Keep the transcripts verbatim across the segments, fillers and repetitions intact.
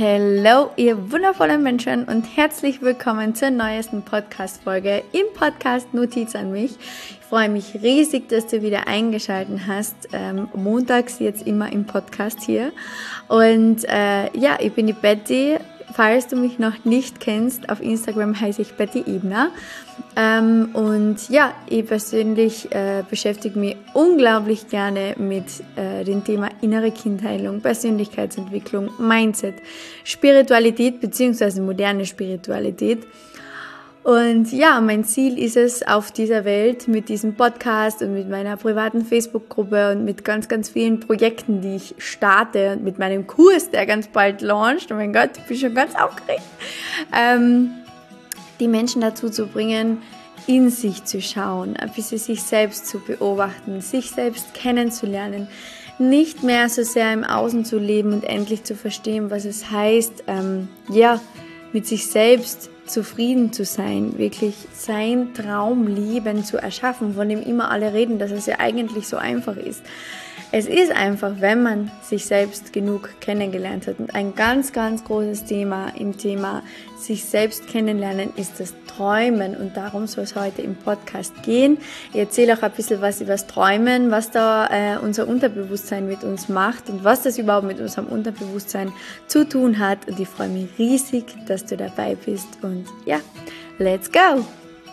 Hallo, ihr wundervollen Menschen und herzlich willkommen zur neuesten Podcast-Folge im Podcast Notiz an mich. Ich freue mich riesig, dass du wieder eingeschaltet hast, ähm, montags jetzt immer im Podcast hier. Und äh, ja, ich bin die Betty. Falls du mich noch nicht kennst, auf Instagram heiße ich Betty Ebner. Ähm, und ja, ich persönlich äh, beschäftige mich unglaublich gerne mit äh, dem Thema innere Kindheilung, Persönlichkeitsentwicklung, Mindset, Spiritualität bzw. moderne Spiritualität. Und ja, mein Ziel ist es, auf dieser Welt mit diesem Podcast und mit meiner privaten Facebook-Gruppe und mit ganz, ganz vielen Projekten, die ich starte und mit meinem Kurs, der ganz bald launcht, oh mein Gott, ich bin schon ganz aufgeregt, ähm, die Menschen dazu zu bringen, in sich zu schauen, ein bisschen sich selbst zu beobachten, sich selbst kennenzulernen, nicht mehr so sehr im Außen zu leben und endlich zu verstehen, was es heißt, ähm, ja, mit sich selbst zufrieden zu sein, wirklich sein Traumleben zu erschaffen, von dem immer alle reden, dass es ja eigentlich so einfach ist. Es ist einfach, wenn man sich selbst genug kennengelernt hat. Und ein ganz, ganz großes Thema im Thema sich selbst kennenlernen ist das Träumen. Und darum soll es heute im Podcast gehen. Ich erzähle auch ein bisschen was über das Träumen, was da äh, unser Unterbewusstsein mit uns macht und was das überhaupt mit unserem Unterbewusstsein zu tun hat. Und ich freue mich riesig, dass du dabei bist. Und ja, let's go!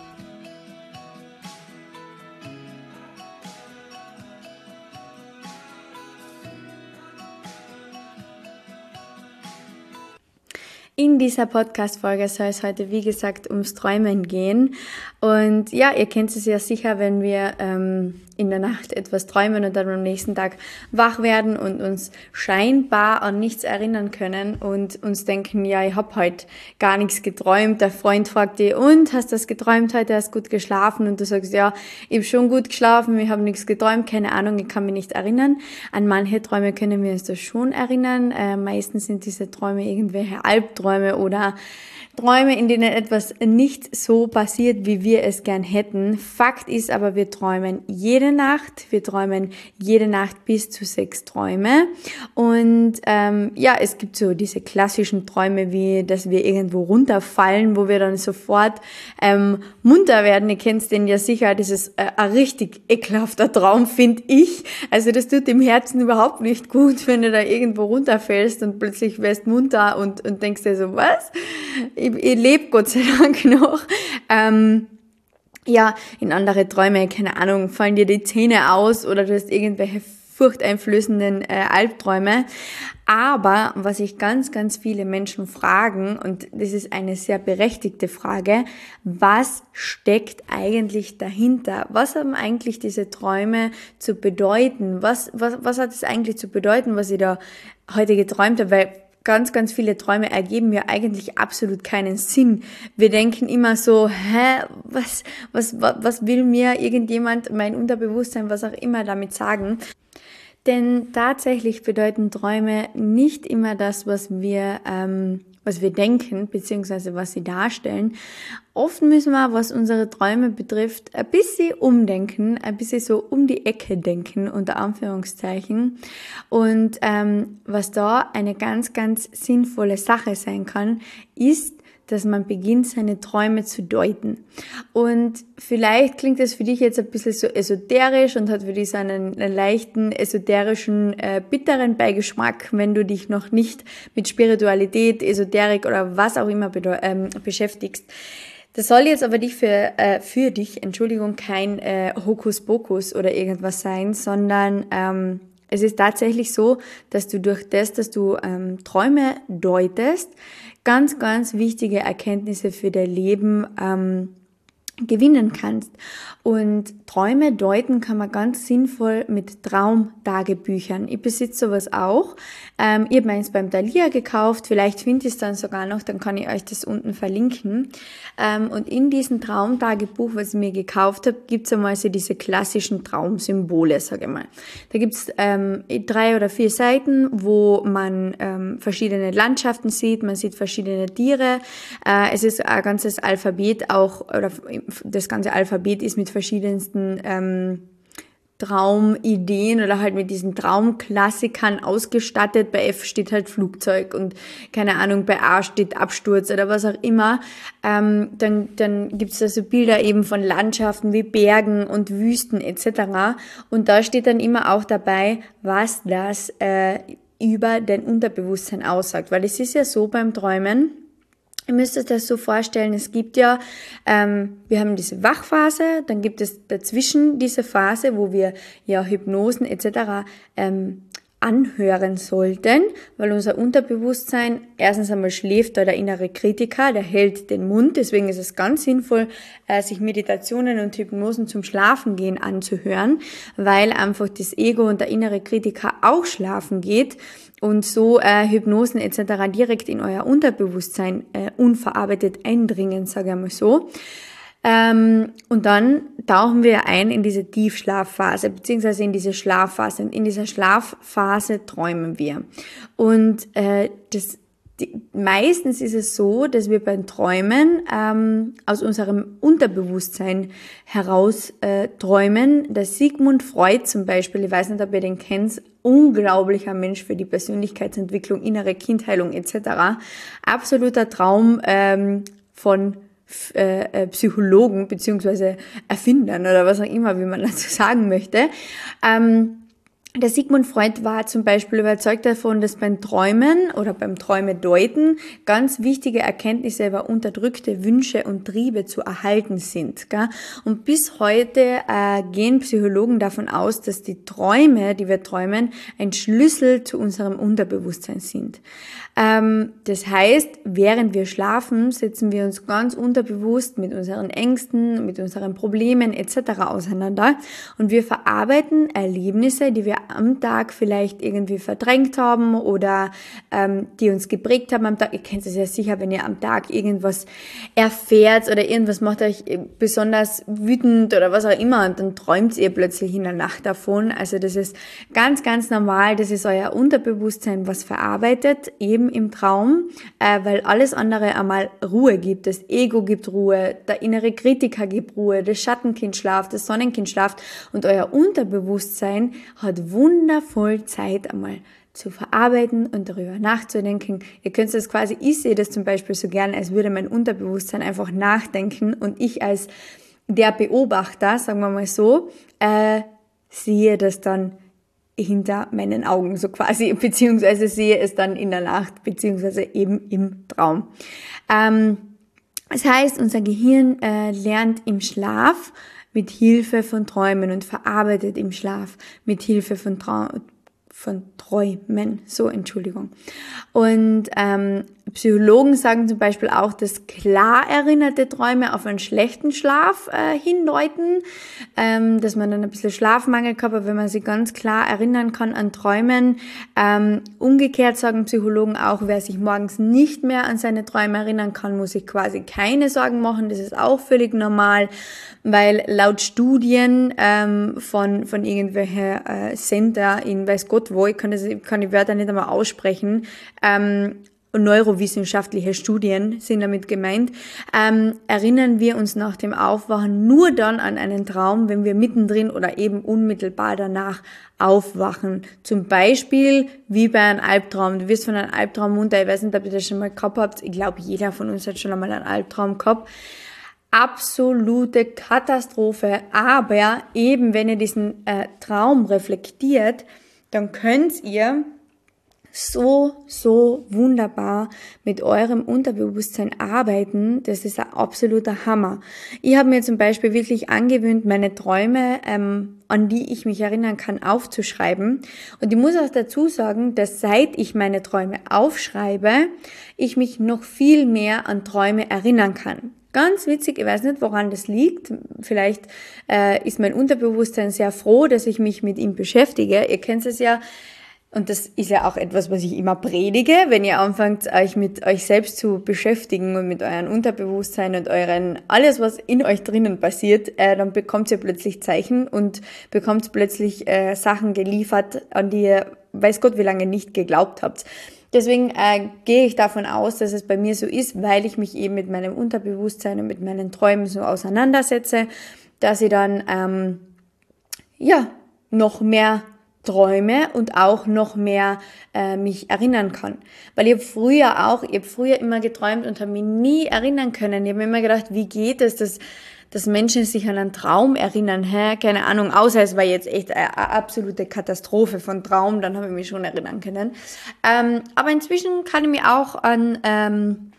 In dieser Podcast-Folge soll es heute, wie gesagt, ums Träumen gehen. Und ja, ihr kennt es ja sicher, wenn wir ähm, in der Nacht etwas träumen und dann am nächsten Tag wach werden und uns scheinbar an nichts erinnern können und uns denken, ja, ich habe heute gar nichts geträumt. Der Freund fragt dich, und, hast du das geträumt heute, hast du gut geschlafen? Und du sagst, ja, ich habe schon gut geschlafen, ich habe nichts geträumt, keine Ahnung, ich kann mich nicht erinnern. An manche Träume können wir uns das schon erinnern. Äh, meistens sind diese Träume irgendwelche Albträume oder Träume, in denen etwas nicht so passiert, wie wir es gern hätten. Fakt ist aber, wir träumen jede Nacht. Wir träumen jede Nacht bis zu sechs Träume. Und ähm, ja, es gibt so diese klassischen Träume, wie dass wir irgendwo runterfallen, wo wir dann sofort ähm, munter werden. Ihr kennt den ja sicher, das ist äh, ein richtig ekelhafter Traum, finde ich. Also das tut dem Herzen überhaupt nicht gut, wenn du da irgendwo runterfällst und plötzlich wirst munter und, und denkst dir so, was? Ich, ich lebe Gott sei Dank noch. Ähm, ja, in andere Träume, keine Ahnung, fallen dir die Zähne aus oder du hast irgendwelche furchteinflößenden äh, Albträume. Aber was sich ganz, ganz viele Menschen fragen, und das ist eine sehr berechtigte Frage, was steckt eigentlich dahinter? Was haben eigentlich diese Träume zu bedeuten? Was, was, was hat es eigentlich zu bedeuten, was ich da heute geträumt habe? Weil ganz, ganz viele Träume ergeben ja eigentlich absolut keinen Sinn. Wir denken immer so, hä, was, was, was, was will mir irgendjemand, mein Unterbewusstsein, was auch immer damit sagen? Denn tatsächlich bedeuten Träume nicht immer das, was wir, ähm, was wir denken, beziehungsweise was sie darstellen. Oft müssen wir, was unsere Träume betrifft, ein bisschen umdenken, ein bisschen so um die Ecke denken, unter Anführungszeichen. Und ähm, was da eine ganz, ganz sinnvolle Sache sein kann, ist, dass man beginnt, seine Träume zu deuten. Und vielleicht klingt das für dich jetzt ein bisschen so esoterisch und hat für dich so einen, einen leichten, esoterischen, äh, bitteren Beigeschmack, wenn du dich noch nicht mit Spiritualität, Esoterik oder was auch immer ähm, beschäftigst. Das soll jetzt aber dich für, äh, für dich, Entschuldigung, kein äh, Hokuspokus oder irgendwas sein, sondern ähm, es ist tatsächlich so, dass du durch das, dass du ähm, Träume deutest, ganz, ganz wichtige Erkenntnisse für dein Leben ähm, gewinnen kannst. Und Träume deuten kann man ganz sinnvoll mit Traumtagebüchern. Ich besitze sowas auch. Ähm, ich habe meins beim Thalia gekauft. Vielleicht findet ihr es dann sogar noch, dann kann ich euch das unten verlinken. Ähm, und in diesem Traumtagebuch, was ich mir gekauft habe, gibt es einmal so diese klassischen Traumsymbole, sage ich mal. Da gibt es ähm, drei oder vier Seiten, wo man ähm, verschiedene Landschaften sieht, man sieht verschiedene Tiere. Äh, es ist ein ganzes Alphabet auch, oder das ganze Alphabet ist mit verschiedensten ähm, Traumideen oder halt mit diesen Traumklassikern ausgestattet. Bei F steht halt Flugzeug und keine Ahnung, bei A steht Absturz oder was auch immer. Ähm, dann dann gibt's da so Bilder eben von Landschaften wie Bergen und Wüsten et cetera. Und da steht dann immer auch dabei, was das äh, über dein Unterbewusstsein aussagt. Weil es ist ja so beim Träumen, ihr müsst euch das so vorstellen, es gibt ja, ähm, wir haben diese Wachphase, dann gibt es dazwischen diese Phase, wo wir ja Hypnosen et cetera ähm, anhören sollten, weil unser Unterbewusstsein erstens einmal schläft da der innere Kritiker, der hält den Mund, deswegen ist es ganz sinnvoll, äh, sich Meditationen und Hypnosen zum Schlafengehen anzuhören, weil einfach das Ego und der innere Kritiker auch schlafen geht und so äh, Hypnosen et cetera direkt in euer Unterbewusstsein äh, unverarbeitet eindringen, sage ich mal so. Ähm, und dann tauchen wir ein in diese Tiefschlafphase, beziehungsweise in diese Schlafphase. Und in dieser Schlafphase träumen wir. Und äh, das Die, meistens ist es so, dass wir beim Träumen ähm, aus unserem Unterbewusstsein heraus äh, träumen. Der Sigmund Freud zum Beispiel, ich weiß nicht, ob ihr den kennt, unglaublicher Mensch für die Persönlichkeitsentwicklung, innere Kindheilung et cetera. Absoluter Traum ähm, von äh, Psychologen beziehungsweise Erfindern oder was auch immer, wie man dazu sagen möchte. Ähm, Der Sigmund Freud war zum Beispiel überzeugt davon, dass beim Träumen oder beim Träumedeuten ganz wichtige Erkenntnisse über unterdrückte Wünsche und Triebe zu erhalten sind. Gell? Und bis heute äh, gehen Psychologen davon aus, dass die Träume, die wir träumen, ein Schlüssel zu unserem Unterbewusstsein sind. Ähm, das heißt, während wir schlafen, setzen wir uns ganz unterbewusst mit unseren Ängsten, mit unseren Problemen et cetera auseinander und wir verarbeiten Erlebnisse, die wir am Tag vielleicht irgendwie verdrängt haben oder ähm, die uns geprägt haben am Tag. Ihr kennt es ja sicher, wenn ihr am Tag irgendwas erfährt oder irgendwas macht euch besonders wütend oder was auch immer und dann träumt ihr plötzlich in der Nacht davon. Also das ist ganz, ganz normal. Das ist euer Unterbewusstsein, was verarbeitet, eben im Traum, äh, weil alles andere einmal Ruhe gibt. Das Ego gibt Ruhe, der innere Kritiker gibt Ruhe, das Schattenkind schlaft, das Sonnenkind schlaft und euer Unterbewusstsein hat wundervoll Zeit einmal zu verarbeiten und darüber nachzudenken. Ihr könnt das quasi, ich sehe das zum Beispiel so gerne, als würde mein Unterbewusstsein einfach nachdenken und ich als der Beobachter, sagen wir mal so, äh, sehe das dann hinter meinen Augen so quasi, beziehungsweise sehe es dann in der Nacht, beziehungsweise eben im Traum. Ähm, das heißt, unser Gehirn äh, lernt im Schlaf mit Hilfe von Träumen und verarbeitet im Schlaf mit Hilfe von, Trau- von Träumen. So, Entschuldigung. Und ähm, Psychologen sagen zum Beispiel auch, dass klar erinnerte Träume auf einen schlechten Schlaf äh, hindeuten, ähm, dass man dann ein bisschen Schlafmangel gehabt hat, wenn man sich ganz klar erinnern kann an Träumen. Ähm, umgekehrt sagen Psychologen auch, wer sich morgens nicht mehr an seine Träume erinnern kann, muss sich quasi keine Sorgen machen. Das ist auch völlig normal, weil laut Studien ähm, von von irgendwelchen äh, Center in weiß Gott wo, ich kann, das, ich kann die Wörter nicht einmal aussprechen, ähm, neurowissenschaftliche Studien sind damit gemeint, ähm, erinnern wir uns nach dem Aufwachen nur dann an einen Traum, wenn wir mittendrin oder eben unmittelbar danach aufwachen. Zum Beispiel wie bei einem Albtraum. Du wirst von einem Albtraum munter, ich weiß nicht, ob ihr das schon mal gehabt habt. Ich glaube, jeder von uns hat schon einmal einen Albtraum gehabt. Absolute Katastrophe. Aber eben, wenn ihr diesen äh, Traum reflektiert, dann könnt ihr so, so wunderbar mit eurem Unterbewusstsein arbeiten. Das ist ein absoluter Hammer. Ich habe mir zum Beispiel wirklich angewöhnt, meine Träume, ähm, an die ich mich erinnern kann, aufzuschreiben. Und ich muss auch dazu sagen, dass seit ich meine Träume aufschreibe, ich mich noch viel mehr an Träume erinnern kann. Ganz witzig, ich weiß nicht, woran das liegt. Vielleicht äh, ist mein Unterbewusstsein sehr froh, dass ich mich mit ihm beschäftige. Ihr kennt es ja. Und das ist ja auch etwas, was ich immer predige, wenn ihr anfangt, euch mit euch selbst zu beschäftigen und mit eurem Unterbewusstsein und euren, alles, was in euch drinnen passiert, äh, dann bekommt ihr plötzlich Zeichen und bekommt plötzlich äh, Sachen geliefert, an die ihr, weiß Gott, wie lange nicht geglaubt habt. Deswegen äh, gehe ich davon aus, dass es bei mir so ist, weil ich mich eben mit meinem Unterbewusstsein und mit meinen Träumen so auseinandersetze, dass ich dann, ähm, ja, noch mehr träume und auch noch mehr äh, mich erinnern kann. Weil ich habe früher auch, ich habe früher immer geträumt und habe mich nie erinnern können. Ich habe mir immer gedacht, wie geht es, dass, dass Menschen sich an einen Traum erinnern? Hä? Keine Ahnung, außer es war jetzt echt eine, eine absolute Katastrophe von Traum, dann habe ich mich schon erinnern können. Ähm, aber inzwischen kann ich mich auch an ähm,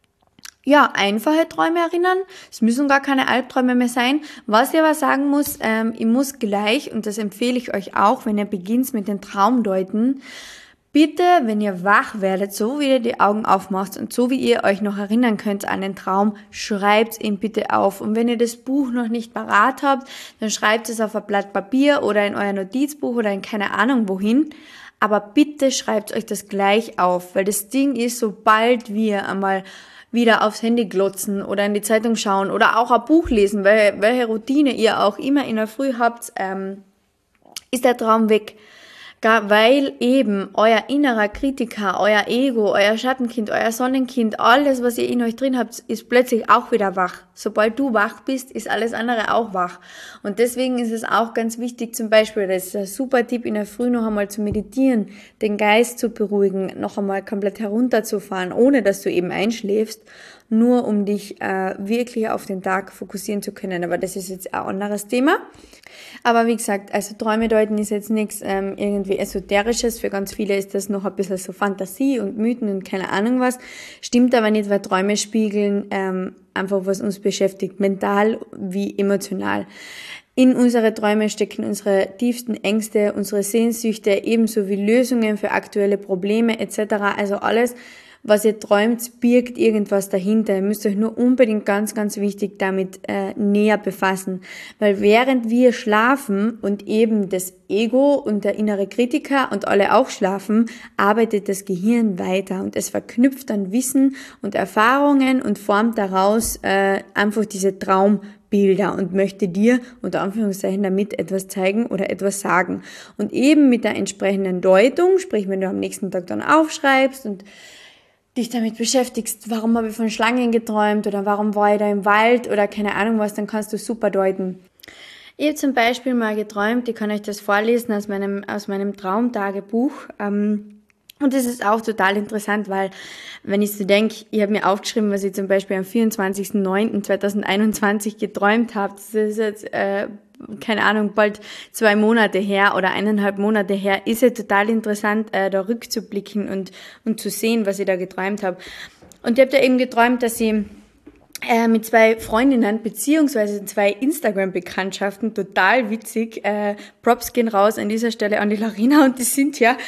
ja, einfache Träume erinnern. Es müssen gar keine Albträume mehr sein. Was ich aber sagen muss, ähm, ich muss gleich, und das empfehle ich euch auch, wenn ihr beginnt mit den Traumdeuten, bitte, wenn ihr wach werdet, so wie ihr die Augen aufmacht und so wie ihr euch noch erinnern könnt an den Traum, schreibt ihn bitte auf. Und wenn ihr das Buch noch nicht parat habt, dann schreibt es auf ein Blatt Papier oder in euer Notizbuch oder in keine Ahnung wohin. Aber bitte schreibt euch das gleich auf, weil das Ding ist, sobald wir einmal wieder aufs Handy glotzen oder in die Zeitung schauen oder auch ein Buch lesen, welche, welche Routine ihr auch immer in der Früh habt, ähm, ist der Traum weg. Gar weil eben euer innerer Kritiker, euer Ego, euer Schattenkind, euer Sonnenkind, alles, was ihr in euch drin habt, ist plötzlich auch wieder wach. Sobald du wach bist, ist alles andere auch wach. Und deswegen ist es auch ganz wichtig, zum Beispiel, das ist ein super Tipp, in der Früh noch einmal zu meditieren, den Geist zu beruhigen, noch einmal komplett herunterzufahren, ohne dass du eben einschläfst, nur um dich äh, wirklich auf den Tag fokussieren zu können. Aber das ist jetzt ein anderes Thema. Aber wie gesagt, also Träume deuten ist jetzt nichts ähm, irgendwie Esoterisches. Für ganz viele ist das noch ein bisschen so Fantasie und Mythen und keine Ahnung was. Stimmt aber nicht, weil Träume spiegeln ähm, einfach, was uns beschäftigt, mental wie emotional. In unsere Träume stecken unsere tiefsten Ängste, unsere Sehnsüchte, ebenso wie Lösungen für aktuelle Probleme et cetera. Also alles, was ihr träumt, birgt irgendwas dahinter. Ihr müsst euch nur unbedingt ganz, ganz wichtig damit äh, näher befassen. Weil während wir schlafen und eben das Ego und der innere Kritiker und alle auch schlafen, arbeitet das Gehirn weiter und es verknüpft dann Wissen und Erfahrungen und formt daraus äh, einfach diese Traumbilder und möchte dir unter Anführungszeichen damit etwas zeigen oder etwas sagen. Und eben mit der entsprechenden Deutung, sprich wenn du am nächsten Tag dann aufschreibst und dich damit beschäftigst, warum habe ich von Schlangen geträumt oder warum war ich da im Wald oder keine Ahnung was, dann kannst du super deuten. Ich habe zum Beispiel mal geträumt, ich kann euch das vorlesen aus meinem, aus meinem Traumtagebuch. Ähm, und das ist auch total interessant, weil wenn ich so denke, ich habe mir aufgeschrieben, was ich zum Beispiel am vierundzwanzigsten neunten zweitausendeinundzwanzig geträumt habe. Das ist jetzt, äh, keine Ahnung, bald zwei Monate her oder eineinhalb Monate her, ist ja total interessant, äh, da rückzublicken und, und zu sehen, was ich da geträumt habe. Und ich habe da eben geträumt, dass ich äh, mit zwei Freundinnen beziehungsweise zwei Instagram-Bekanntschaften, total witzig, äh, Props gehen raus an dieser Stelle an die Larina und die Cynthia,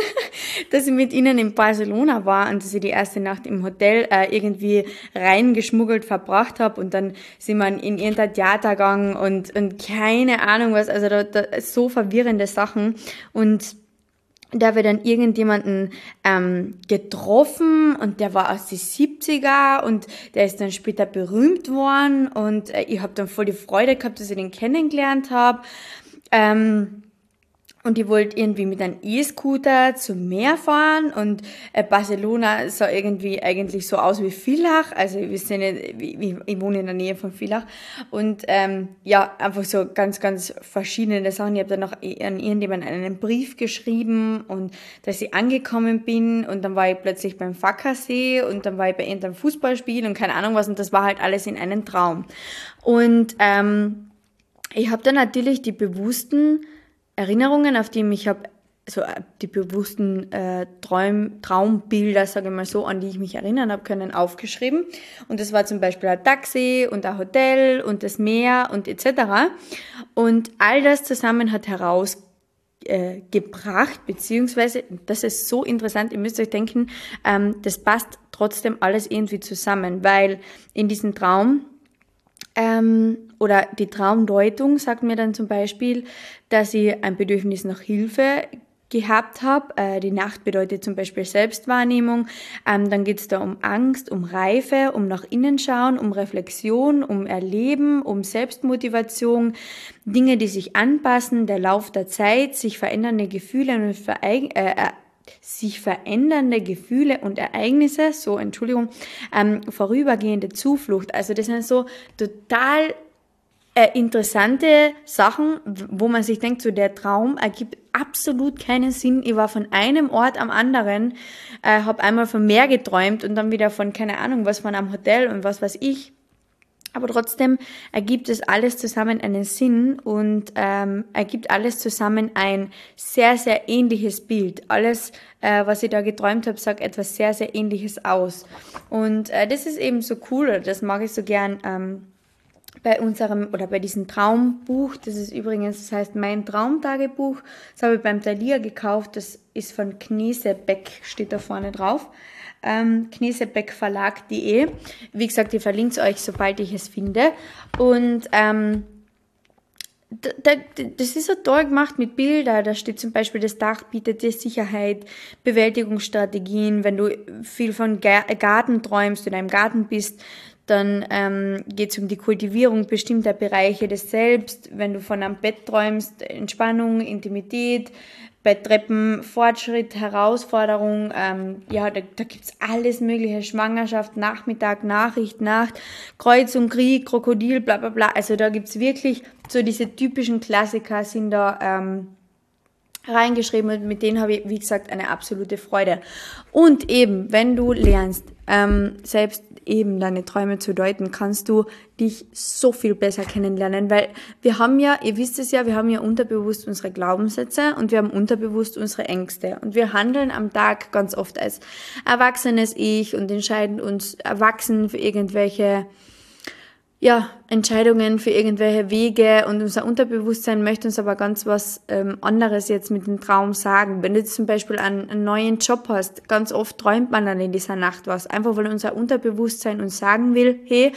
dass ich mit ihnen in Barcelona war und dass ich die erste Nacht im Hotel äh, irgendwie reingeschmuggelt verbracht habe und dann sind wir in irgendein Theater gegangen und, und keine Ahnung was, also da, da so verwirrende Sachen und da habe ich dann irgendjemanden ähm, getroffen und der war aus den siebziger und der ist dann später berühmt worden und äh, ich habe dann voll die Freude gehabt, dass ich den kennengelernt habe. Ähm, Und ich wollte irgendwie mit einem E-Scooter zum Meer fahren und äh, Barcelona sah irgendwie eigentlich so aus wie Villach, also ich weiß nicht, ich, ich wohne in der Nähe von Villach und ähm, ja, einfach so ganz, ganz verschiedene Sachen. Ich habe dann noch an irgendjemanden einen Brief geschrieben und dass ich angekommen bin und dann war ich plötzlich beim Fackersee und dann war ich bei irgendeinem Fußballspiel und keine Ahnung was und das war halt alles in einem Traum. Und ähm, ich habe dann natürlich die bewussten Erinnerungen, auf die ich mich habe, also die bewussten äh, Traum, Traumbilder, sage ich mal so, an die ich mich erinnern habe können, aufgeschrieben. Und das war zum Beispiel ein Taxi und ein Hotel und das Meer und et cetera. Und all das zusammen hat herausgebracht, äh, beziehungsweise, das ist so interessant, ihr müsst euch denken, ähm, das passt trotzdem alles irgendwie zusammen, weil in diesem Traum Ähm, oder die Traumdeutung sagt mir dann zum Beispiel, dass ich ein Bedürfnis nach Hilfe gehabt habe. Äh, die Nacht bedeutet zum Beispiel Selbstwahrnehmung. Ähm, dann geht es da um Angst, um Reife, um nach innen schauen, um Reflexion, um Erleben, um Selbstmotivation, Dinge, die sich anpassen, der Lauf der Zeit, sich verändernde Gefühle und vereig- äh, äh, sich verändernde Gefühle und Ereignisse, so, Entschuldigung, ähm, vorübergehende Zuflucht. Also das sind so total äh, interessante Sachen, wo man sich denkt, so der Traum ergibt absolut keinen Sinn. Ich war von einem Ort am anderen, äh, habe einmal vom Meer geträumt und dann wieder von, keine Ahnung, was von einem Hotel und was weiß ich. Aber trotzdem ergibt es alles zusammen einen Sinn und ähm, ergibt alles zusammen ein sehr, sehr ähnliches Bild. Alles, äh, was ich da geträumt habe, sagt etwas sehr, sehr Ähnliches aus. Und äh, das ist eben so cool, oder das mag ich so gern ähm, bei unserem, oder bei diesem Traumbuch. Das ist übrigens, das heißt Mein Traumtagebuch. Das habe ich beim Thalia gekauft. Das ist von Knesebeck, steht da vorne drauf. Ähm, knesebeckverlag punkt de. Wie gesagt, ich verlinke es euch, sobald ich es finde. Und ähm, da, da, das ist so toll gemacht mit Bildern. Da steht zum Beispiel, das Dach bietet dir Sicherheit, Bewältigungsstrategien. Wenn du viel von Garten träumst oder im Garten bist, dann ähm, geht es um die Kultivierung bestimmter Bereiche des Selbst. Wenn du von einem Bett träumst, Entspannung, Intimität, bei Treppen, Fortschritt, Herausforderung, ähm, ja, da, da gibt's alles mögliche, Schwangerschaft, Nachmittag, Nachricht, Nacht, Kreuzung, Krieg, Krokodil, bla bla bla, also da gibt's wirklich so diese typischen Klassiker sind da ähm, reingeschrieben und mit denen habe ich, wie gesagt, eine absolute Freude. Und eben, wenn du lernst, ähm, selbst eben deine Träume zu deuten, kannst du dich so viel besser kennenlernen, weil wir haben ja, ihr wisst es ja, wir haben ja unterbewusst unsere Glaubenssätze und wir haben unterbewusst unsere Ängste und wir handeln am Tag ganz oft als erwachsenes Ich und entscheiden uns erwachsen für irgendwelche ja, Entscheidungen, für irgendwelche Wege und unser Unterbewusstsein möchte uns aber ganz was ähm, anderes jetzt mit dem Traum sagen. Wenn du jetzt zum Beispiel einen, einen neuen Job hast, ganz oft träumt man dann in dieser Nacht was, einfach weil unser Unterbewusstsein uns sagen will, hey,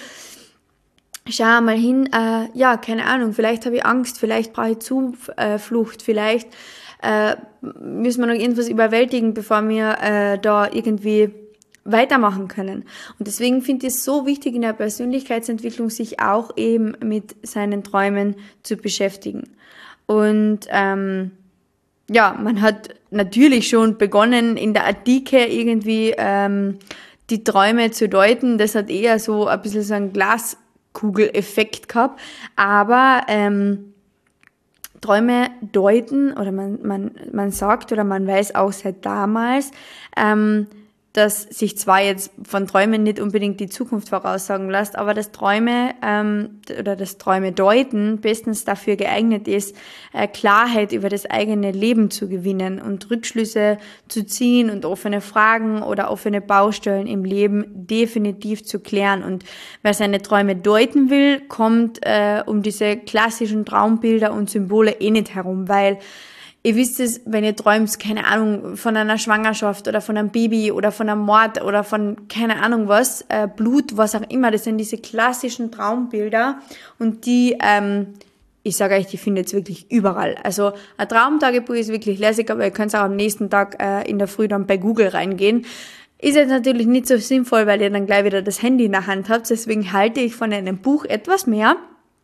schau mal hin, äh, ja, keine Ahnung, vielleicht habe ich Angst, vielleicht brauche ich Zuflucht, vielleicht äh, müssen wir noch irgendwas überwältigen, bevor wir äh, da irgendwie weitermachen können. Und deswegen finde ich es so wichtig in der Persönlichkeitsentwicklung, sich auch eben mit seinen Träumen zu beschäftigen. Und ähm, ja, man hat natürlich schon begonnen, in der Antike irgendwie ähm, die Träume zu deuten. Das hat eher so ein bisschen so einen Glaskugeleffekt gehabt. Aber ähm, Träume deuten, oder man, man, man sagt oder man weiß auch seit damals, ähm, dass sich zwar jetzt von Träumen nicht unbedingt die Zukunft voraussagen lässt, aber dass Träume ähm, oder das Träume deuten bestens dafür geeignet ist, äh, Klarheit über das eigene Leben zu gewinnen und Rückschlüsse zu ziehen und offene Fragen oder offene Baustellen im Leben definitiv zu klären. Und wer seine Träume deuten will, kommt äh, um diese klassischen Traumbilder und Symbole eh nicht herum, weil ihr wisst es, wenn ihr träumt, keine Ahnung, von einer Schwangerschaft oder von einem Baby oder von einem Mord oder von keine Ahnung was, äh, Blut, was auch immer, das sind diese klassischen Traumbilder und die, ähm, ich sage euch, die findet ihr wirklich überall. Also ein Traumtagebuch ist wirklich lässig, aber ihr könnt auch am nächsten Tag äh, in der Früh dann bei Google reingehen. Ist jetzt natürlich nicht so sinnvoll, weil ihr dann gleich wieder das Handy in der Hand habt, deswegen halte ich von einem Buch etwas mehr.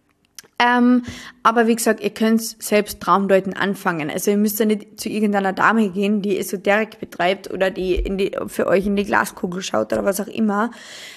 Ähm, aber wie gesagt, ihr könnt selbst Traumdeuten anfangen. Also ihr müsst ja nicht zu irgendeiner Dame gehen, die Esoterik betreibt oder die, in die für euch in die Glaskugel schaut oder was auch immer.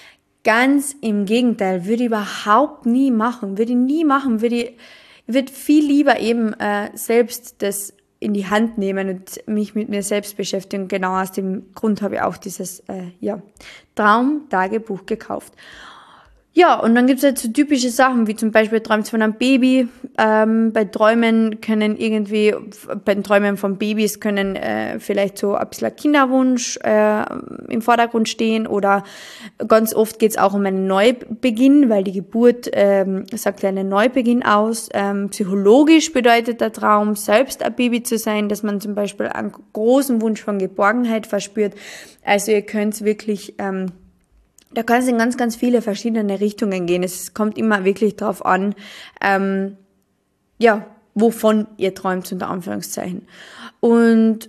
Ganz im Gegenteil, würde ich überhaupt nie machen. Würde ich nie machen. Würde ich, ich würde viel lieber eben äh, selbst das in die Hand nehmen und mich mit mir selbst beschäftigen. Genau aus dem Grund habe ich auch dieses äh, ja, Traumtagebuch gekauft. Ja, und dann gibt's halt so typische Sachen, wie zum Beispiel träumt von einem Baby. Ähm, bei Träumen können irgendwie, bei den Träumen von Babys können äh, vielleicht so ein bisschen Kinderwunsch äh, im Vordergrund stehen oder ganz oft geht's auch um einen Neubeginn, weil die Geburt ähm, sagt ja einen Neubeginn aus. Ähm, psychologisch bedeutet der Traum, selbst ein Baby zu sein, dass man zum Beispiel einen großen Wunsch von Geborgenheit verspürt. Also ihr könnt's wirklich... Ähm, Da kann es in ganz, ganz viele verschiedene Richtungen gehen. Es kommt immer wirklich drauf an, ähm, ja, wovon ihr träumt, unter Anführungszeichen. Und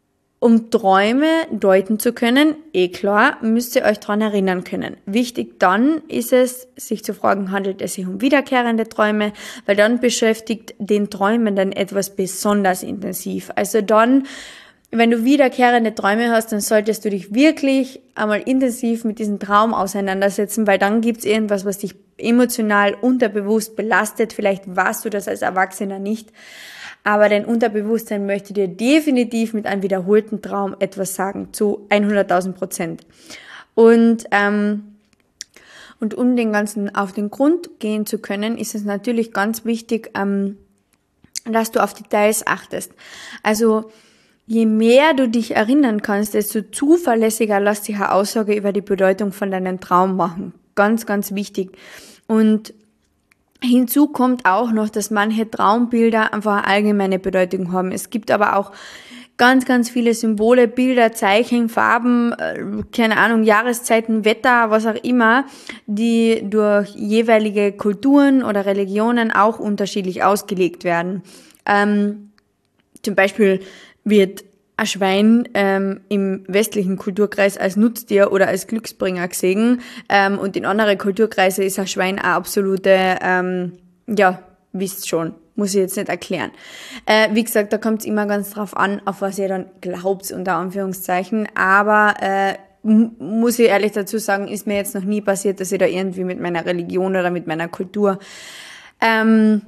um Träume deuten zu können, eh klar, müsst ihr euch dran erinnern können. Wichtig dann ist es, sich zu fragen, handelt es sich um wiederkehrende Träume, weil dann beschäftigt den Träumenden etwas besonders intensiv. Also dann wenn du wiederkehrende Träume hast, dann solltest du dich wirklich einmal intensiv mit diesem Traum auseinandersetzen, weil dann gibt's irgendwas, was dich emotional unterbewusst belastet. Vielleicht weißt du das als Erwachsener nicht, aber dein Unterbewusstsein möchte dir definitiv mit einem wiederholten Traum etwas sagen, zu hunderttausend Prozent. Und ähm, und um den Ganzen auf den Grund gehen zu können, ist es natürlich ganz wichtig, ähm, dass du auf Details achtest. Also je mehr du dich erinnern kannst, desto zuverlässiger lässt sich eine Aussage über die Bedeutung von deinem Traum machen. Ganz, ganz wichtig. Und hinzu kommt auch noch, dass manche Traumbilder einfach eine allgemeine Bedeutung haben. Es gibt aber auch ganz, ganz viele Symbole, Bilder, Zeichen, Farben, keine Ahnung, Jahreszeiten, Wetter, was auch immer, die durch jeweilige Kulturen oder Religionen auch unterschiedlich ausgelegt werden. Ähm, zum Beispiel wird ein Schwein ähm, im westlichen Kulturkreis als Nutztier oder als Glücksbringer gesehen, ähm, und in anderen Kulturkreisen ist ein Schwein eine absolute, ähm, ja, wisst schon, muss ich jetzt nicht erklären. Äh, wie gesagt, da kommt es immer ganz drauf an, auf was ihr dann glaubt, unter Anführungszeichen, aber äh, m- muss ich ehrlich dazu sagen, ist mir jetzt noch nie passiert, dass ich da irgendwie mit meiner Religion oder mit meiner Kultur ähm,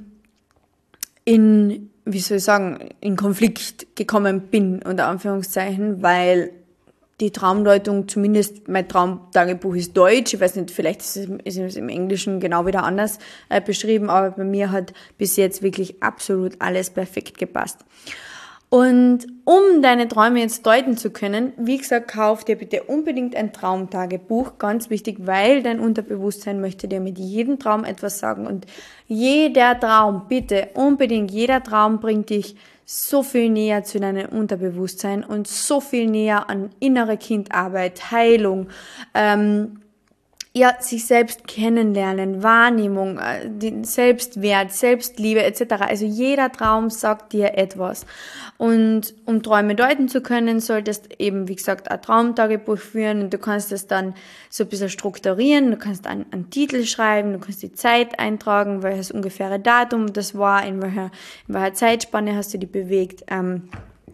in, wie soll ich sagen, in Konflikt gekommen bin, unter Anführungszeichen, weil die Traumdeutung, zumindest mein Traumtagebuch ist deutsch, ich weiß nicht, vielleicht ist es, ist es im Englischen genau wieder anders äh, beschrieben, aber bei mir hat bis jetzt wirklich absolut alles perfekt gepasst. Und um deine Träume jetzt deuten zu können, wie gesagt, kauf dir bitte unbedingt ein Traumtagebuch, ganz wichtig, weil dein Unterbewusstsein möchte dir mit jedem Traum etwas sagen und jeder Traum, bitte unbedingt, jeder Traum bringt dich so viel näher zu deinem Unterbewusstsein und so viel näher an innere Kindarbeit, Heilung, ähm, ja, sich selbst kennenlernen, Wahrnehmung, den Selbstwert, Selbstliebe et cetera. Also jeder Traum sagt dir etwas. Und um Träume deuten zu können, solltest eben, wie gesagt, ein Traumtagebuch führen und du kannst es dann so ein bisschen strukturieren. Du kannst einen, einen Titel schreiben, du kannst die Zeit eintragen, welches ungefähre Datum das war, in welcher, in welcher Zeitspanne hast du dich bewegt. Ähm,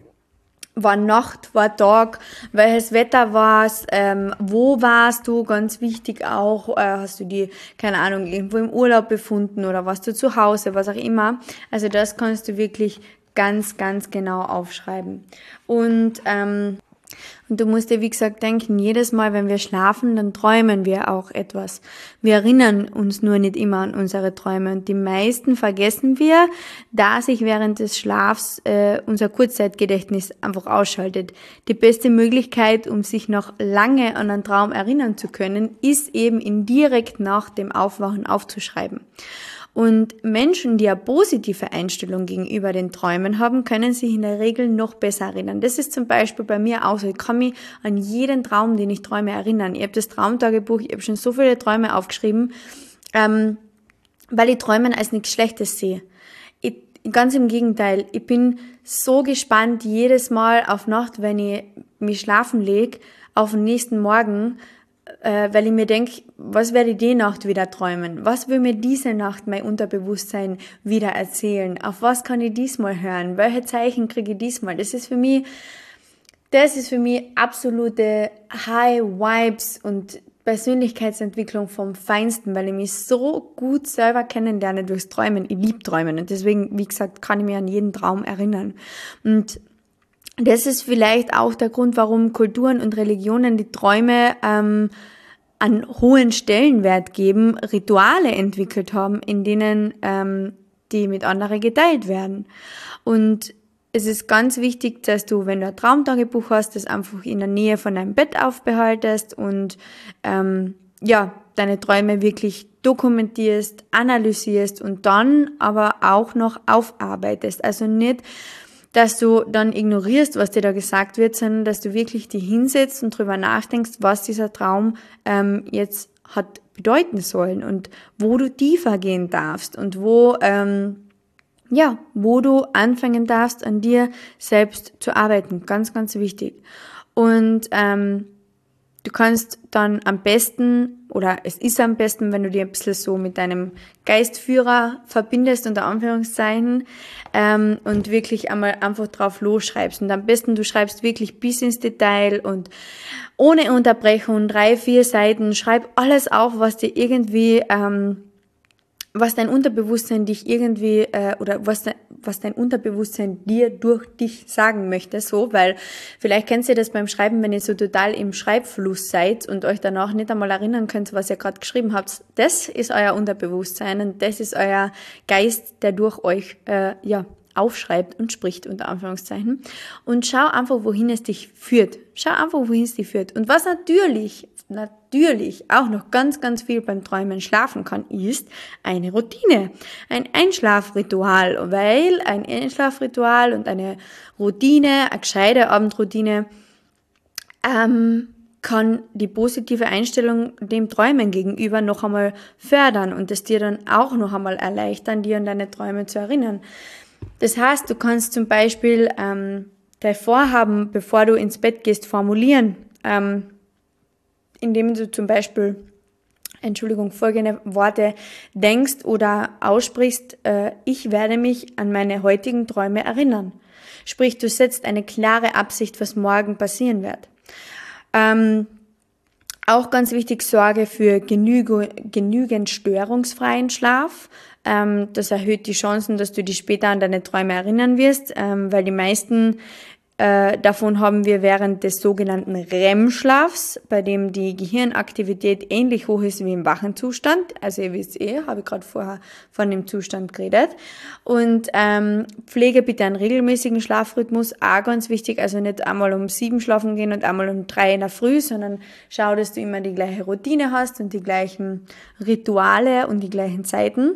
war Nacht, war Tag, welches Wetter war's, ähm, wo warst du, ganz wichtig auch, äh, hast du die, keine Ahnung, irgendwo im Urlaub befunden oder warst du zu Hause, was auch immer. Also das kannst du wirklich ganz, ganz genau aufschreiben. Und ähm, Und du musst dir, wie gesagt, denken, jedes Mal, wenn wir schlafen, dann träumen wir auch etwas. Wir erinnern uns nur nicht immer an unsere Träume. Und die meisten vergessen wir, da sich während des Schlafs äh, unser Kurzzeitgedächtnis einfach ausschaltet. Die beste Möglichkeit, um sich noch lange an einen Traum erinnern zu können, ist eben ihn direkt nach dem Aufwachen aufzuschreiben. Und Menschen, die eine positive Einstellung gegenüber den Träumen haben, können sich in der Regel noch besser erinnern. Das ist zum Beispiel bei mir auch so. Ich kann mich an jeden Traum, den ich träume, erinnern. Ich habe das Traumtagebuch, ich habe schon so viele Träume aufgeschrieben, ähm, weil ich Träumen als nichts Schlechtes sehe. Ich, ganz im Gegenteil, ich bin so gespannt jedes Mal auf Nacht, wenn ich mich schlafen lege, auf den nächsten Morgen, äh, weil ich mir denke, was werde ich die Nacht wieder träumen? Was will mir diese Nacht mein Unterbewusstsein wieder erzählen? Auf was kann ich diesmal hören? Welche Zeichen kriege ich diesmal? Das ist für mich, das ist für mich absolute High Vibes und Persönlichkeitsentwicklung vom Feinsten, weil ich mich so gut selber kennenlerne durchs Träumen. Ich liebe Träumen und deswegen, wie gesagt, kann ich mich an jeden Traum erinnern. Und das ist vielleicht auch der Grund, warum Kulturen und Religionen die Träume ähm, einen hohen Stellenwert geben, Rituale entwickelt haben, in denen ähm, die mit anderen geteilt werden. Und es ist ganz wichtig, dass du, wenn du ein Traumtagebuch hast, das einfach in der Nähe von deinem Bett aufbehaltest und ähm, ja, deine Träume wirklich dokumentierst, analysierst und dann aber auch noch aufarbeitest. Also nicht, dass du dann ignorierst, was dir da gesagt wird, sondern dass du wirklich dich hinsetzt und drüber nachdenkst, was dieser Traum ähm, jetzt hat bedeuten sollen und wo du tiefer gehen darfst und wo ähm, ja, wo du anfangen darfst, an dir selbst zu arbeiten. Ganz, ganz wichtig. Und ähm, du kannst dann am besten, oder es ist am besten, wenn du dir ein bisschen so mit deinem Geistführer verbindest, unter Anführungszeichen, ähm, und wirklich einmal einfach drauf losschreibst. Und am besten, du schreibst wirklich bis ins Detail und ohne Unterbrechung, drei, vier Seiten, schreib alles auf, was dir irgendwie, ähm, was dein Unterbewusstsein dich irgendwie, äh, oder was, de, was dein Unterbewusstsein dir durch dich sagen möchte, so, weil vielleicht kennst ihr das beim Schreiben, wenn ihr so total im Schreibfluss seid und euch danach nicht einmal erinnern könnt, was ihr gerade geschrieben habt. Das ist euer Unterbewusstsein und das ist euer Geist, der durch euch, äh, ja, aufschreibt und spricht, unter Anführungszeichen. Und schau einfach, wohin es dich führt. Schau einfach, wohin es dich führt. Und was natürlich, natürlich auch noch ganz, ganz viel beim Träumen schlafen kann, ist eine Routine. Ein Einschlafritual, weil ein Einschlafritual und eine Routine, eine gescheite Abendroutine, ähm, kann die positive Einstellung dem Träumen gegenüber noch einmal fördern und es dir dann auch noch einmal erleichtern, dir an deine Träume zu erinnern. Das heißt, du kannst zum Beispiel ähm, dein Vorhaben, bevor du ins Bett gehst, formulieren, ähm, indem du zum Beispiel, Entschuldigung, folgende Worte denkst oder aussprichst, äh, ich werde mich an meine heutigen Träume erinnern. Sprich, du setzt eine klare Absicht, was morgen passieren wird. Ähm, auch ganz wichtig, sorge für genüge, genügend störungsfreien Schlaf. Ähm, das erhöht die Chancen, dass du dich später an deine Träume erinnern wirst, ähm, weil die meisten äh, davon haben wir während des sogenannten R E M-Schlafs, bei dem die Gehirnaktivität ähnlich hoch ist wie im wachen Zustand. Also ihr wisst eh, habe ich gerade vorher von dem Zustand geredet. Und ähm, pflege bitte einen regelmäßigen Schlafrhythmus, auch ganz wichtig, also nicht einmal um sieben schlafen gehen und einmal um drei in der Früh, sondern schau, dass du immer die gleiche Routine hast und die gleichen Rituale und die gleichen Zeiten.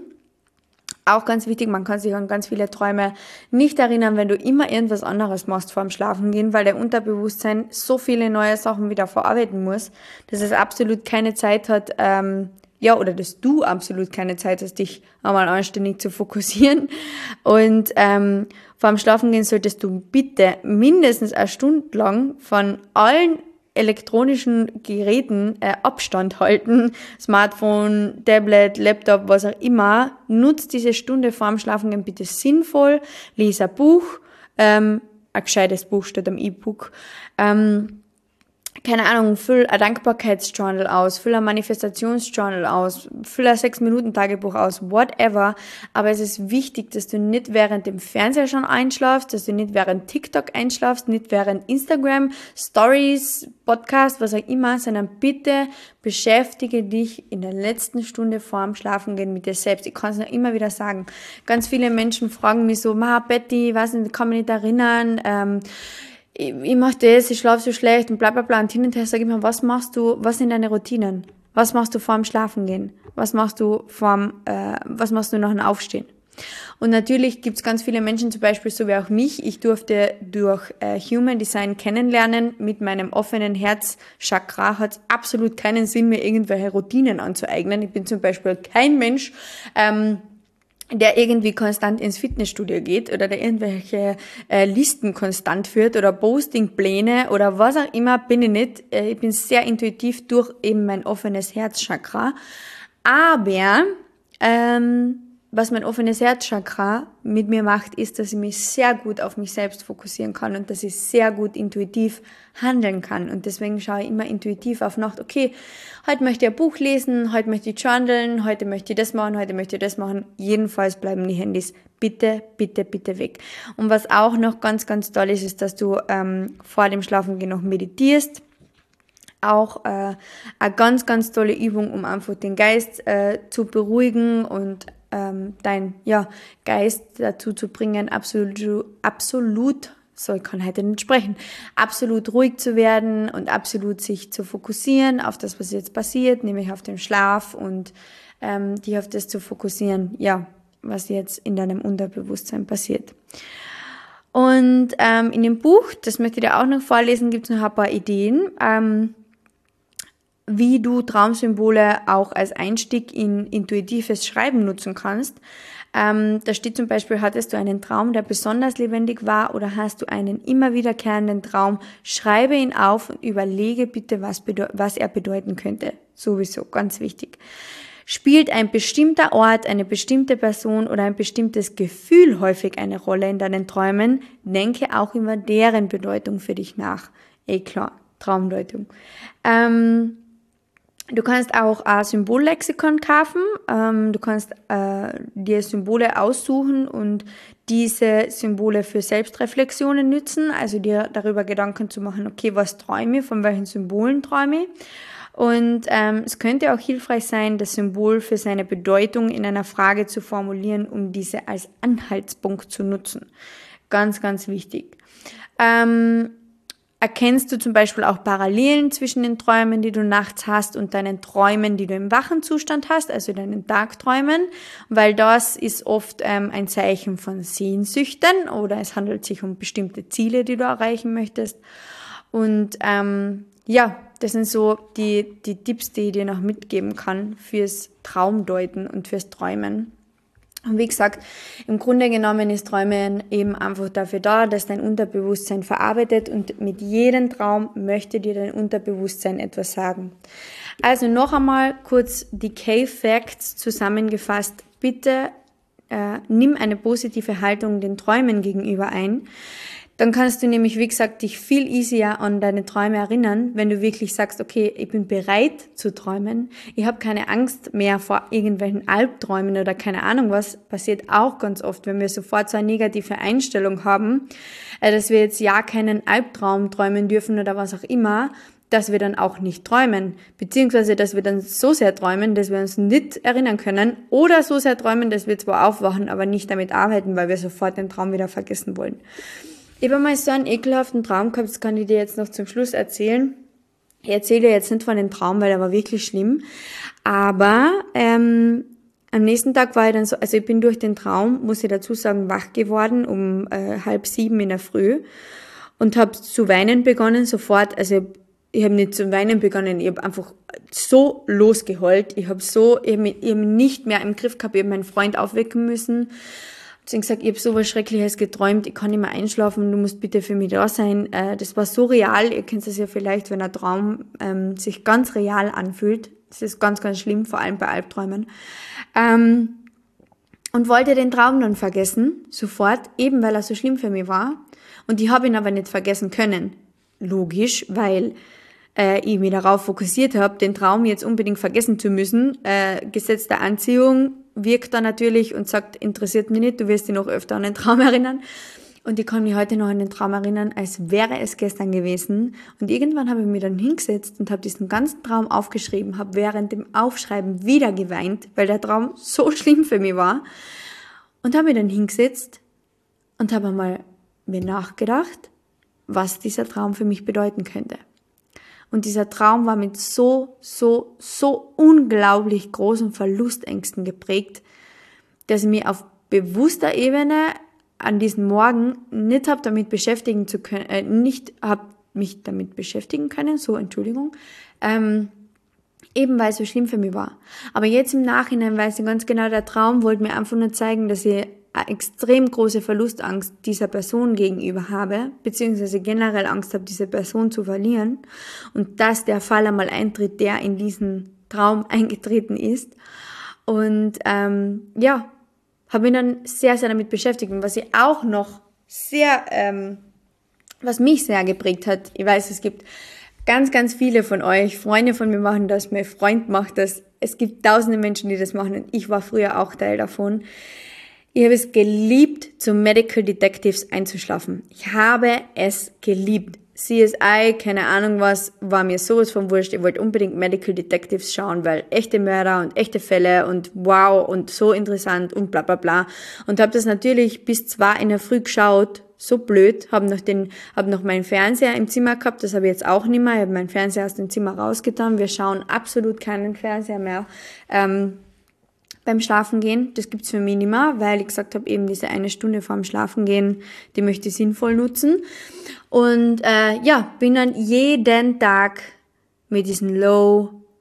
Auch ganz wichtig, man kann sich an ganz viele Träume nicht erinnern, wenn du immer irgendwas anderes machst vor dem Schlafengehen, weil der Unterbewusstsein so viele neue Sachen wieder verarbeiten muss, dass es absolut keine Zeit hat, ähm, ja, oder dass du absolut keine Zeit hast, dich einmal anständig zu fokussieren. Und ähm, vor dem Schlafengehen solltest du bitte mindestens eine Stunde lang von allen elektronischen Geräten äh, Abstand halten, Smartphone, Tablet, Laptop, was auch immer. Nutzt diese Stunde vorm Schlafengehen bitte sinnvoll, lies ein Buch, ähm, ein gescheites Buch statt am E-Book, ähm, keine Ahnung, füll ein Dankbarkeitsjournal aus, füll ein Manifestationsjournal aus, füll ein sechs-Minuten-Tagebuch aus, whatever. Aber es ist wichtig, dass du nicht während dem Fernseher schon einschlafst, dass du nicht während TikTok einschlafst, nicht während Instagram, Stories, Podcast, was auch immer, sondern bitte beschäftige dich in der letzten Stunde vorm Schlafengehen mit dir selbst. Ich kann es noch immer wieder sagen. Ganz viele Menschen fragen mich so, Ma, Betty, ich weiß nicht, ich kann mich nicht erinnern, ähm, ich, ich mach das, ich schlafe so schlecht und bla bla bla. Und hin und her sage ich mir, was machst du, was sind deine Routinen? Was machst du vorm Schlafengehen? Was machst du vorm, äh, was machst du nach dem Aufstehen? Und natürlich gibt's ganz viele Menschen, zum Beispiel so wie auch mich. Ich durfte durch äh, Human Design kennenlernen. Mit meinem offenen Herzchakra hat es absolut keinen Sinn, mir irgendwelche Routinen anzueignen. Ich bin zum Beispiel kein Mensch, ähm, der irgendwie konstant ins Fitnessstudio geht oder der irgendwelche äh, Listen konstant führt oder Postingpläne oder was auch immer, bin ich nicht. Äh, ich bin sehr intuitiv durch eben mein offenes Herzchakra. Aber ähm, was mein offenes Herzchakra mit mir macht, ist, dass ich mich sehr gut auf mich selbst fokussieren kann und dass ich sehr gut intuitiv handeln kann. Und deswegen schaue ich immer intuitiv auf Nacht, okay, heute möchte ich ein Buch lesen, heute möchte ich journalen, heute möchte ich das machen, heute möchte ich das machen. Jedenfalls bleiben die Handys bitte, bitte, bitte weg. Und was auch noch ganz, ganz toll ist, ist, dass du ähm, vor dem Schlafengehen noch meditierst. Auch äh, eine ganz, ganz tolle Übung, um einfach den Geist äh, zu beruhigen und ähm, dein ja, Geist dazu zu bringen, absolut, absolut, so ich kann heute nicht sprechen, absolut ruhig zu werden und absolut sich zu fokussieren auf das, was jetzt passiert, nämlich auf den Schlaf und ähm, dich auf das zu fokussieren, ja, was jetzt in deinem Unterbewusstsein passiert. Und ähm, in dem Buch, das möchte ich dir auch noch vorlesen, gibt es noch ein paar Ideen, ähm, wie du Traumsymbole auch als Einstieg in intuitives Schreiben nutzen kannst. Ähm, da steht zum Beispiel, hattest du einen Traum, der besonders lebendig war oder hast du einen immer wiederkehrenden Traum? Schreibe ihn auf und überlege bitte, was, was er bedeuten könnte. Sowieso, ganz wichtig. Spielt ein bestimmter Ort, eine bestimmte Person oder ein bestimmtes Gefühl häufig eine Rolle in deinen Träumen? Denke auch über deren Bedeutung für dich nach. Eh klar, Traumdeutung. Ähm, du kannst auch ein Symbollexikon kaufen. Ähm, du kannst äh, dir Symbole aussuchen und diese Symbole für Selbstreflexionen nützen. Also dir darüber Gedanken zu machen, okay, was träume ich, von welchen Symbolen träume ich? Und ähm, es könnte auch hilfreich sein, das Symbol für seine Bedeutung in einer Frage zu formulieren, um diese als Anhaltspunkt zu nutzen. Ganz, ganz wichtig. Ähm, erkennst du zum Beispiel auch Parallelen zwischen den Träumen, die du nachts hast, und deinen Träumen, die du im wachen Zustand hast, also deinen Tagträumen, weil das ist oft ähm, ein Zeichen von Sehnsüchten oder es handelt sich um bestimmte Ziele, die du erreichen möchtest. Und ähm, ja, das sind so die, die Tipps, die ich dir noch mitgeben kann fürs Traumdeuten und fürs Träumen. Und wie gesagt, im Grunde genommen ist Träumen eben einfach dafür da, dass dein Unterbewusstsein verarbeitet und mit jedem Traum möchte dir dein Unterbewusstsein etwas sagen. Also noch einmal kurz die K-Facts zusammengefasst. Bitte äh, nimm eine positive Haltung den Träumen gegenüber ein. Dann kannst du nämlich, wie gesagt, dich viel easier an deine Träume erinnern, wenn du wirklich sagst, okay, ich bin bereit zu träumen. Ich habe keine Angst mehr vor irgendwelchen Albträumen oder keine Ahnung was. Passiert auch ganz oft, wenn wir sofort so eine negative Einstellung haben, dass wir jetzt ja keinen Albtraum träumen dürfen oder was auch immer, dass wir dann auch nicht träumen. Beziehungsweise, dass wir dann so sehr träumen, dass wir uns nicht erinnern können oder so sehr träumen, dass wir zwar aufwachen, aber nicht damit arbeiten, weil wir sofort den Traum wieder vergessen wollen. Ich habe mal so einen ekelhaften Traum gehabt, das kann ich dir jetzt noch zum Schluss erzählen. Ich erzähle dir jetzt nicht von dem Traum, weil der war wirklich schlimm. Aber ähm, am nächsten Tag war ich dann so, also ich bin durch den Traum, muss ich dazu sagen, wach geworden um äh, halb sieben in der Früh und habe zu weinen begonnen sofort. Also ich habe nicht zu weinen begonnen, ich habe einfach so losgeheult. Ich habe so, ich habe mich, ich hab mich nicht mehr im Griff gehabt, ich habe meinen Freund aufwecken müssen. Deswegen gesagt, ich habe so was Schreckliches geträumt, ich kann nicht mehr einschlafen, du musst bitte für mich da sein. Das war so real, ihr kennt das ja vielleicht, wenn ein Traum ähm, sich ganz real anfühlt. Das ist ganz, ganz schlimm, vor allem bei Albträumen. Ähm, und wollte den Traum dann vergessen, sofort, eben weil er so schlimm für mich war. Und ich habe ihn aber nicht vergessen können. Logisch, weil äh, ich mich darauf fokussiert habe, den Traum jetzt unbedingt vergessen zu müssen. Äh, Gesetz der Anziehung wirkt da natürlich und sagt, interessiert mich nicht, du wirst dich noch öfter an den Traum erinnern. Und ich kann mich heute noch an den Traum erinnern, als wäre es gestern gewesen. Und irgendwann habe ich mich dann hingesetzt und habe diesen ganzen Traum aufgeschrieben, habe während dem Aufschreiben wieder geweint, weil der Traum so schlimm für mich war. Und habe mich dann hingesetzt und habe einmal mir nachgedacht, was dieser Traum für mich bedeuten könnte. Und dieser Traum war mit so, so, so unglaublich großen Verlustängsten geprägt, dass ich mich auf bewusster Ebene an diesem Morgen nicht habe damit beschäftigen zu können, äh, nicht habe mich damit beschäftigen können, so, Entschuldigung, ähm, eben weil es so schlimm für mich war. Aber jetzt im Nachhinein weiß ich ganz genau, der Traum wollte mir einfach nur zeigen, dass ich eine extrem große Verlustangst dieser Person gegenüber habe, beziehungsweise generell Angst habe, diese Person zu verlieren und dass der Fall einmal eintritt, der in diesen Traum eingetreten ist. Und ähm, ja, habe mich dann sehr, sehr damit beschäftigt. Und was ich auch noch sehr, ähm, was mich sehr geprägt hat, ich weiß, es gibt ganz, ganz viele von euch, Freunde von mir machen das, mein Freund macht das, es gibt tausende Menschen, die das machen und ich war früher auch Teil davon. Ich habe es geliebt, zu Medical Detectives einzuschlafen. Ich habe es geliebt. C S I, keine Ahnung was, war mir sowas von wurscht. Ich wollte unbedingt Medical Detectives schauen, weil echte Mörder und echte Fälle und wow und so interessant und bla bla bla. Und habe das natürlich bis zwei in der Früh geschaut, so blöd, habe noch den, habe noch meinen Fernseher im Zimmer gehabt, das habe ich jetzt auch nicht mehr. Ich habe meinen Fernseher aus dem Zimmer rausgetan. Wir schauen absolut keinen Fernseher mehr. Ähm, beim Schlafengehen, das gibt's für mich nicht mehr, weil ich gesagt habe, eben diese eine Stunde vorm Schlafengehen, die möchte ich sinnvoll nutzen. Und äh, ja, bin dann jeden Tag mit diesen Low,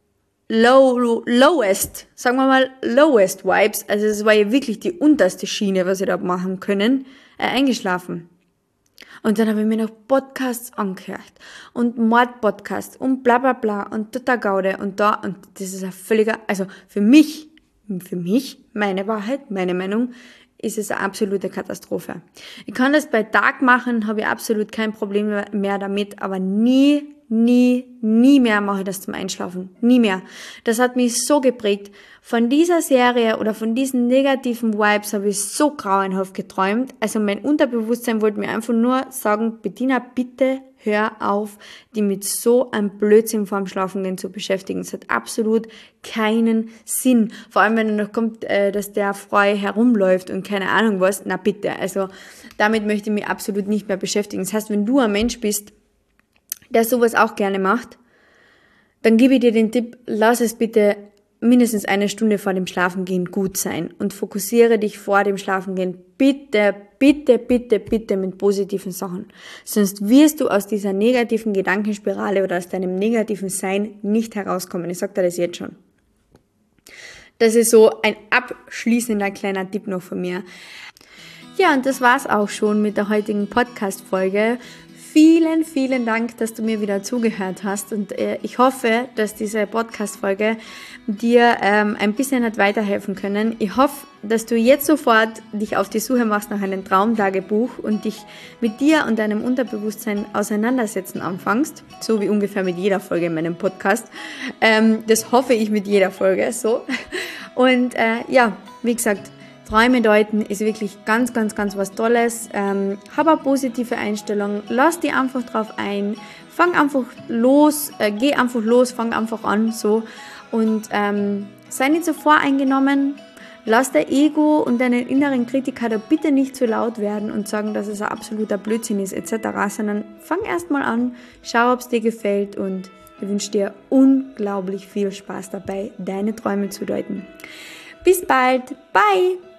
low, lowest, sagen wir mal lowest Vibes, also es war ja wirklich die unterste Schiene, was ich da machen können, äh, eingeschlafen. Und dann habe ich mir noch Podcasts angehört und Mordpodcasts und bla bla bla und total Gaude und da und das ist ein völliger, also für mich, für mich, meine Wahrheit, meine Meinung, ist es eine absolute Katastrophe. Ich kann das bei Tag machen, habe ich absolut kein Problem mehr damit, aber nie, nie, nie mehr mache ich das zum Einschlafen. Nie mehr. Das hat mich so geprägt. Von dieser Serie oder von diesen negativen Vibes habe ich so grauenhaft geträumt. Also mein Unterbewusstsein wollte mir einfach nur sagen, Bettina, bitte hör auf, die mit so einem Blödsinn vorm Schlafengehen zu beschäftigen. Es hat absolut keinen Sinn. Vor allem, wenn dann noch kommt, dass der frei herumläuft und keine Ahnung was. Na bitte, also damit möchte ich mich absolut nicht mehr beschäftigen. Das heißt, wenn du ein Mensch bist, der sowas auch gerne macht, dann gebe ich dir den Tipp, lass es bitte mindestens eine Stunde vor dem Schlafengehen gut sein und fokussiere dich vor dem Schlafengehen bitte, bitte, bitte, bitte mit positiven Sachen. Sonst wirst du aus dieser negativen Gedankenspirale oder aus deinem negativen Sein nicht herauskommen. Ich sage dir das jetzt schon. Das ist so ein abschließender kleiner Tipp noch von mir. Ja, und das war's auch schon mit der heutigen Podcast-Folge. Vielen, vielen Dank, dass du mir wieder zugehört hast und äh, ich hoffe, dass diese Podcast-Folge dir ähm, ein bisschen hat weiterhelfen können. Ich hoffe, dass du jetzt sofort dich auf die Suche machst nach einem Traumtagebuch und dich mit dir und deinem Unterbewusstsein auseinandersetzen anfängst, so wie ungefähr mit jeder Folge in meinem Podcast. Ähm, das hoffe ich mit jeder Folge, so. Und äh, ja, wie gesagt, Träume deuten ist wirklich ganz, ganz, ganz was Tolles. Ähm, hab eine positive Einstellung, lass dich einfach drauf ein, fang einfach los, äh, geh einfach los, fang einfach an, so. Und ähm, sei nicht so voreingenommen, lass dein Ego und deinen inneren Kritiker da bitte nicht zu laut werden und sagen, dass es ein absoluter Blödsinn ist, et cetera, sondern fang erstmal an, schau, ob es dir gefällt und ich wünsche dir unglaublich viel Spaß dabei, deine Träume zu deuten. Bis bald, bye!